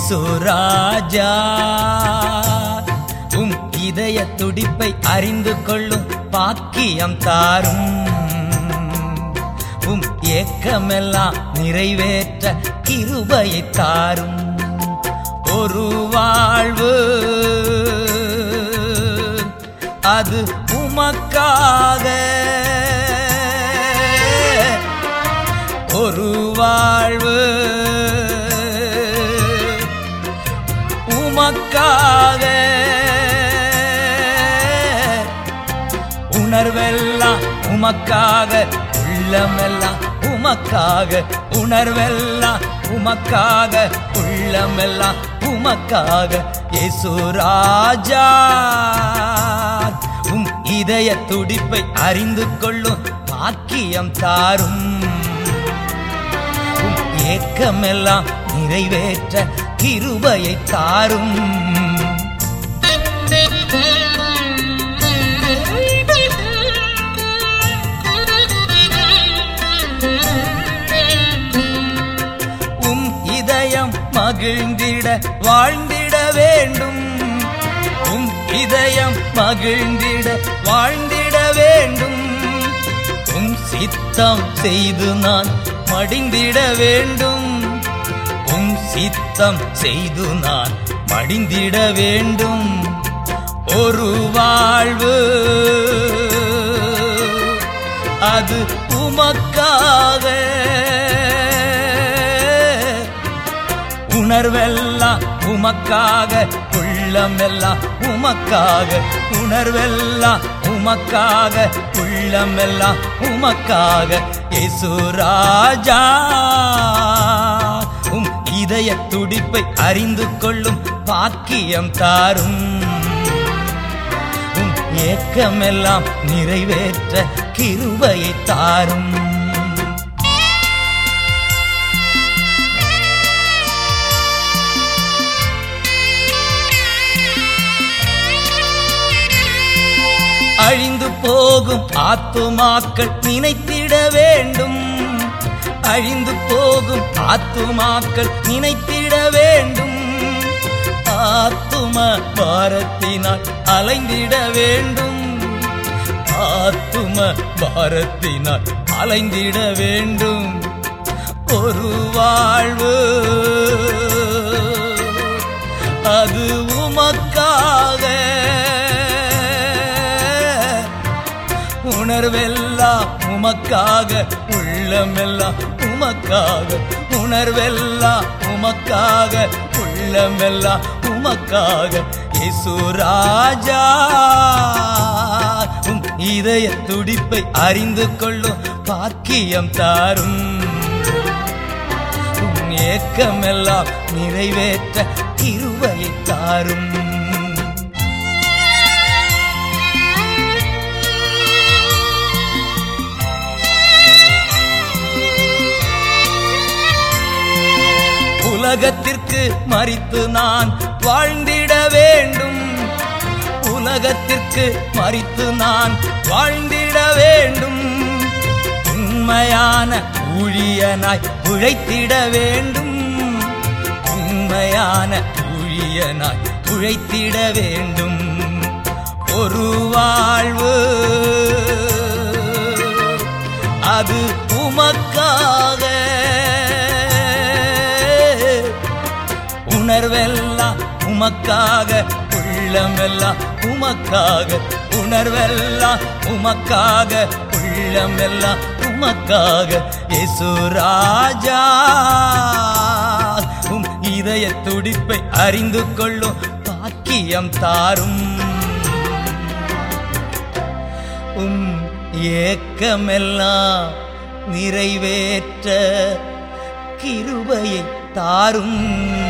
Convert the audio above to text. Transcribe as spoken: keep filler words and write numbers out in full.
இயேசு ராஜா. உம் இதய துடிப்பை அறிந்து கொள்ளும் பாக்கியம் தாரும். உம் ஏக்கமெல்லாம் நிறைவேற்ற கிருபையை தாரும். ஒரு வாழ்வு அது உமக்காக, ஒரு வாழ்வு உமக்காக, உணர்வெல்லாம் உமக்காக, உள்ளமெல்லாம் உமக்காக, உணர்வெல்லாம் உமக்காக, உள்ளமெல்லாம் உமக்காக. இயேசு ராஜா உம் இதய துடிப்பை அறிந்து கொள்ளும் பாக்கியம் தாரும். உம் ஏக்கமெல்லாம் நிறைவேற்ற கிருபையை தாரும். உம் இதயம் மகிழ்ந்திட வாழ்ந்திட வேண்டும். உம் இதயம் மகிழ்ந்திட வாழ்ந்திட வேண்டும். உம் சித்தம் செய்து நான் மடிந்திட வேண்டும். உம் சித்தம் செய்து நான் மடிந்திட வேண்டும். ஒரு வாழ்வு அது உமக்காக, உணர்வெல்லாம் உமக்காக, உள்ளமெல்லாம் உமக்காக, உணர்வெல்லாம் உமக்காக, உள்ளமெல்லாம் உமக்காக. இயேசு ராஜா உம் இதய துடிப்பை அறிந்து கொள்ளும் பாக்கியம் தாரும். உம் ஏக்கமெல்லாம் நிறைவேற்ற கிருபையை தாரும். அழிந்து போகும் ஆத்துமாக்கள் நினைத்திட வேண்டும். அழிந்து போகும் ஆத்துமாக்கள் நினைத்திட வேண்டும். ஆத்தும பாரத்தினால் அலைந்திட வேண்டும். ஆத்தும பாரத்தினால் அலைந்திட வேண்டும். ஒரு வாழ்வு அது உமக்காக, உணர்வெல்லாம் உமக்காக, உள்ளமெல்லாம் உமக்காக, உணர்வெல்லாம் உமக்காக, உள்ளமெல்லாம் உமக்காக. இயேசு ராஜா உம் இதய துடிப்பை அறிந்து கொள்ளும் பாக்கியம் தாரும். உம் ஏக்கமெல்லாம் நிறைவேற்ற கிருபையை தாரும். உலகத்திற்கு மரித்து நான் வாழ்ந்திட வேண்டும். உலகத்திற்கு மரித்து நான் வாழ்ந்திட வேண்டும். உண்மையான ஊழியனாய் உழைத்திட வேண்டும். உண்மையான ஊழியனாய் உழைத்திட வேண்டும். ஒரு வாழ்வு அது உமக்காக, உணர்வெல்லாம் உமக்காக, உள்ளமெல்லாம் உமக்காக, உணர்வெல்லாம் உமக்காக, உள்ளமெல்லாம் உமக்காக. இயேசு ராஜா உம் இதய துடிப்பை அறிந்து கொள்ளும் பாக்கியம் தாரும். உம் ஏக்கமெல்லாம் நிறைவேற்ற கிருபையை தாரும்.